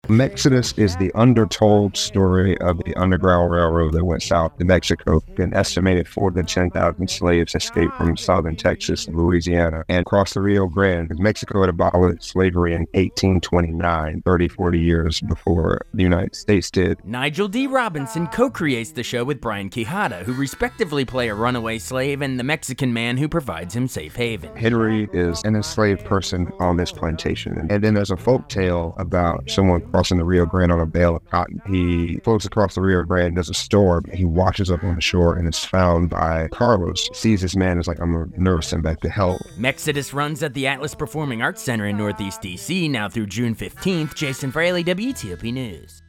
Mexodus is the undertold story of the Underground Railroad that went south to Mexico. An estimated 4,000 to 10,000 slaves escaped from southern Texas and Louisiana and crossed the Rio Grande. Mexico had abolished slavery in 1829, 40 years before the United States did. Nigel D. Robinson co-creates the show with Brian Quijada, who respectively play a runaway slave and the Mexican man who provides him safe haven. Henry is an enslaved person on this plantation. And then there's a folk tale about someone crossing the Rio Grande on a bale of cotton. He floats across the Rio Grande, there's a storm, he washes up on the shore and is found by Carlos. Sees this man, is like, I'm gonna nurse him back to health. Mexodus runs at the Atlas Performing Arts Center in Northeast DC now through June 15th. Jason Fraley, WTOP News.